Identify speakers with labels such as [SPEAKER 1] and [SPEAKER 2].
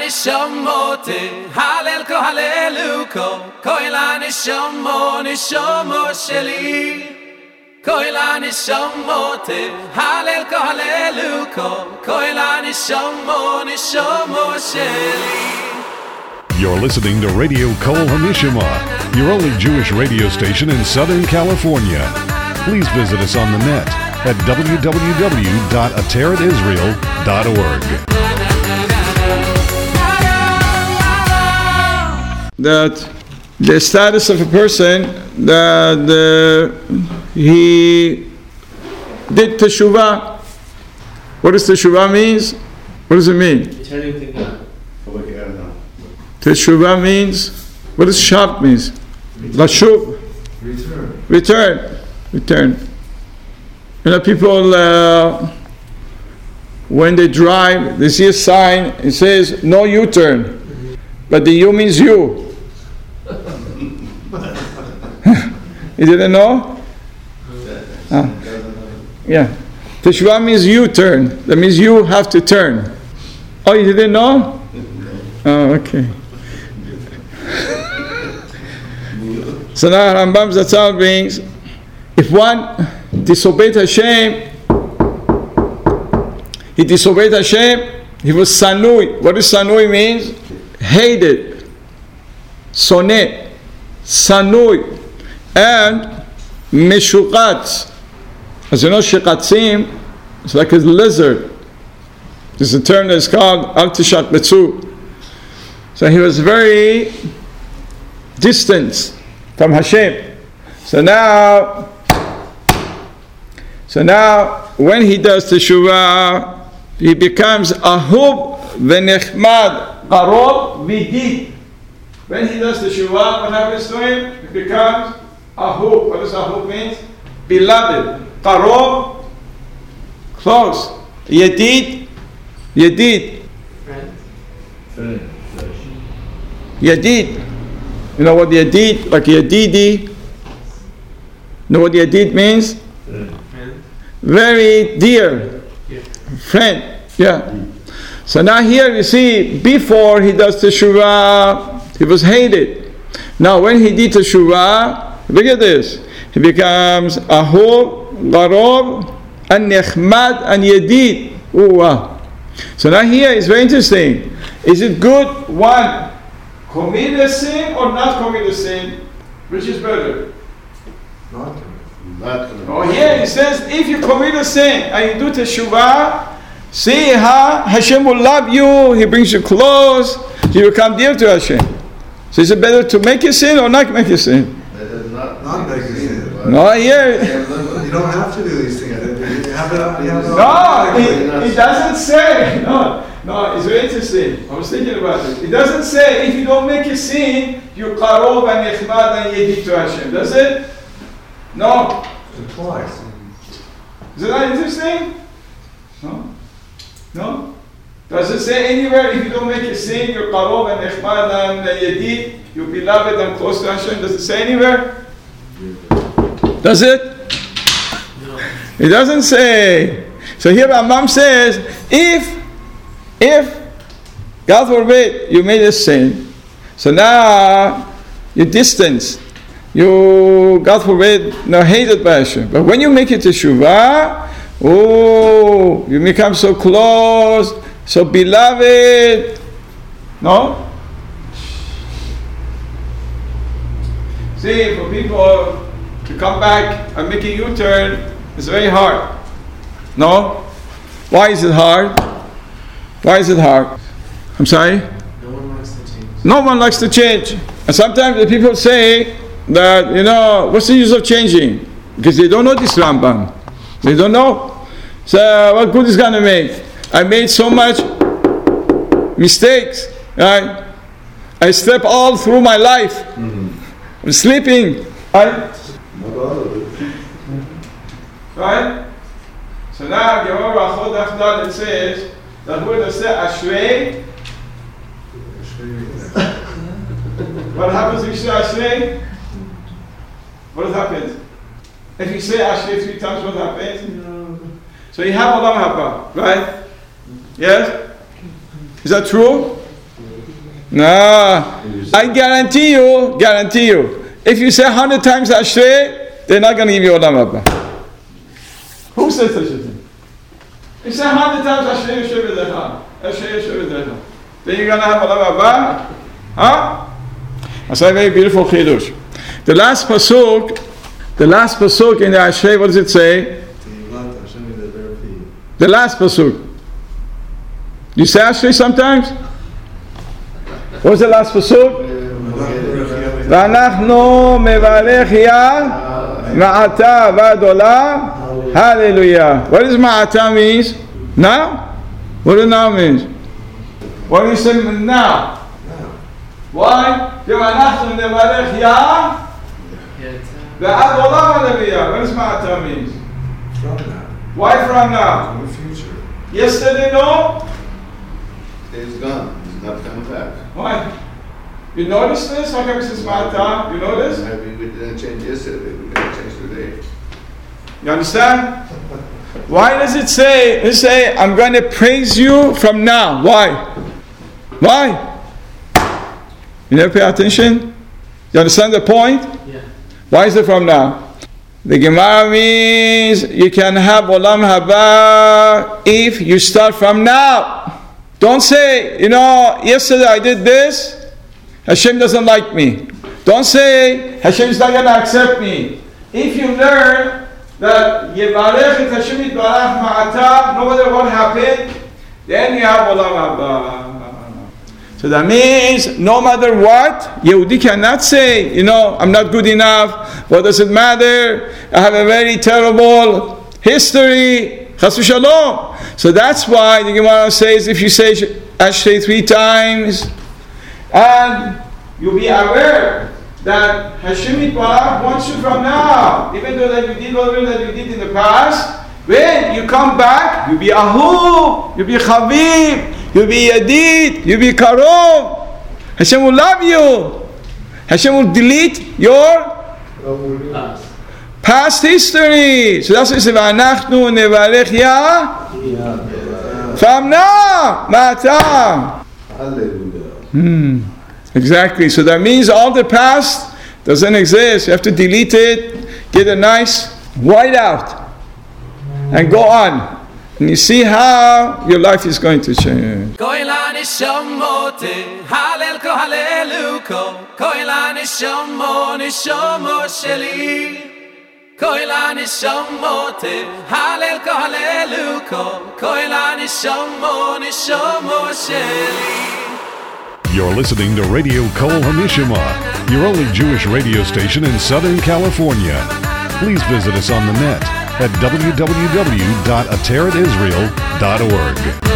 [SPEAKER 1] nishamote, halelko haleluko, koila nishomo sheli. Koila nishamote, halelko haleluko, koila nishomo sheli.
[SPEAKER 2] You're listening to Radio Kol Hanishma, your only Jewish radio station in Southern California. Please visit us on the net at www.ateratisrael.org.
[SPEAKER 3] That the status of a person that he did teshuvah. What does teshuvah means? What does it mean?
[SPEAKER 4] Returning to God.
[SPEAKER 3] Teshuvah means, what does shav means? Lashuv. Return. You know, people, when they drive, they see a sign, it says, no U-turn. But the U means you. You didn't know? Yeah. Teshuvah means U-turn. That means you have to turn. Oh, you didn't know? Oh, okay. So now Rambam Zatzal brings, if one disobeyed Hashem, he disobeyed Hashem, he was sanui. What does sanui means? Hated, soneh, sanui, and meshuqat. As you know, shiqatzim, it's like a lizard. There's a term that's called al tishak betzu. So he was very distant from Hashem. So now when he does teshuvah, he becomes ahub v'nechmad, qarov v'yedid. When he does teshuvah, what happens to him? He becomes ahub. What does ahub mean? Beloved. Qarov, close. Yedid. Yedid. You know what Yedid, like Yedidi? You know what Yedid means? Very dear. Friend. Yeah. So now here you see, before he does teshuvah, he was hated. Now when he did teshuvah, look at this. He becomes ahub, qarov, and nechmad, and yedid. So now here is very interesting. Is it good, one, commit a sin or not commit a sin? Which is better?
[SPEAKER 5] Not commit.
[SPEAKER 3] Oh, here it says, if you commit a sin and you do teshuvah, see how Hashem will love you, He brings you close, you become dear to Hashem. So is it better to make a sin or not make a sin?
[SPEAKER 5] Not make a sin.
[SPEAKER 3] No, here.
[SPEAKER 5] You don't have to do these things.
[SPEAKER 3] No, it doesn't say. No, it's very interesting. I was thinking about it. It doesn't say if you don't make a sin, you qarov and nechmad and yedid to Hashem. Does it? No.
[SPEAKER 5] Twice.
[SPEAKER 3] Is it not interesting? No? Does it say anywhere if you don't make a sin, you're qarov and nechmad and yedid, you're beloved and close to Hashem? Does it say anywhere? Does it? No. It doesn't say. So here Rambam says, if God forbid you made a sin, so now you're distanced. You, God forbid, are hated by Hashem. But when you make it teshuvah, you become so close, so beloved. No? See, for people to come back and make a U-turn is very hard. No? Why is it hard? I'm sorry? No one likes to change. And sometimes the people say that, what's the use of changing? Because they don't know this Rambam. They don't know. So what good is going to make? I made so much mistakes. Right? I slept all through my life. I'm sleeping. Right? So now, Gemara Brachot Daf it says that when they say Ashrei, what happens if you say Ashrei? What happens? If you say Ashrei 3 times, what happens? So you have Olam Haba, right? Yes? Is that true? No, I guarantee you, if you say 100 times Ashrei, they're not going to give you Olam Haba. Who says such a thing? You say 100 times Ashrei Yoshev V'decha, Ashrei Yoshev V'decha. Then you're going to have Olam Haba? Huh? That's a very beautiful chidush. The last pasuk in the Ashrei, what does it say? The last pasuk. You say Ashrei sometimes? What was the last pasuk? V'anachnu mevarech ya ma'ata v'ad olam. Hallelujah. What does ma'ata means? Now? What does now means? What do you say now? Why? V'anachnu mevarech ya v'ad olam. Hallelujah. What does ma'ata means?
[SPEAKER 5] From now.
[SPEAKER 3] Why from now?
[SPEAKER 5] From the future.
[SPEAKER 3] Yesterday, no?
[SPEAKER 4] It's gone. It's not coming back.
[SPEAKER 3] Why? You notice this? How come it says Ma'ata? You notice?
[SPEAKER 4] We didn't change yesterday. We're going to change today.
[SPEAKER 3] You understand? Why does it say, I'm going to praise you from now? Why? Why? You never pay attention? You understand the point?
[SPEAKER 6] Yeah.
[SPEAKER 3] Why is it from now? The Gemara means you can have Olam Haba if you start from now. Don't say, yesterday I did this, Hashem doesn't like me. Don't say, Hashem is not going to accept me. If you learn that Yevarech et Hashem Yitbarach Ma'ata, no matter what happened, then you have Olam Haba. So that means, no matter what, Yehudi cannot say, I'm not good enough, what does it matter? I have a very terrible history, Chas v'shalom. So that's why the Gemara says, if you say Ashrei 3 times, and you'll be aware that Hashem Yitbarach wants you from now, even though that you did whatever that you did in the past, when you come back, you'll be Ahu, you'll be Chavib, you'll be Yadid, you'll be Karov. Hashem will love you. Hashem will delete your past history. So that's what it says, V'anachnu nevarech ya from now, Ma'ata.
[SPEAKER 4] Hallelujah.
[SPEAKER 3] Exactly. So that means all the past doesn't exist. You have to delete it, get a nice white out, and go on. And you see how your life is going to change.
[SPEAKER 1] Koila nishamote, halelko haleluko. Koila nishamo, nishamo sheli. Koila nishamote, halelko haleluko. Koila nishamo, nishamo sheli.
[SPEAKER 2] You're listening to Radio Kol HaNishama, your only Jewish radio station in Southern California. Please visit us on the net at www.ateratisrael.org.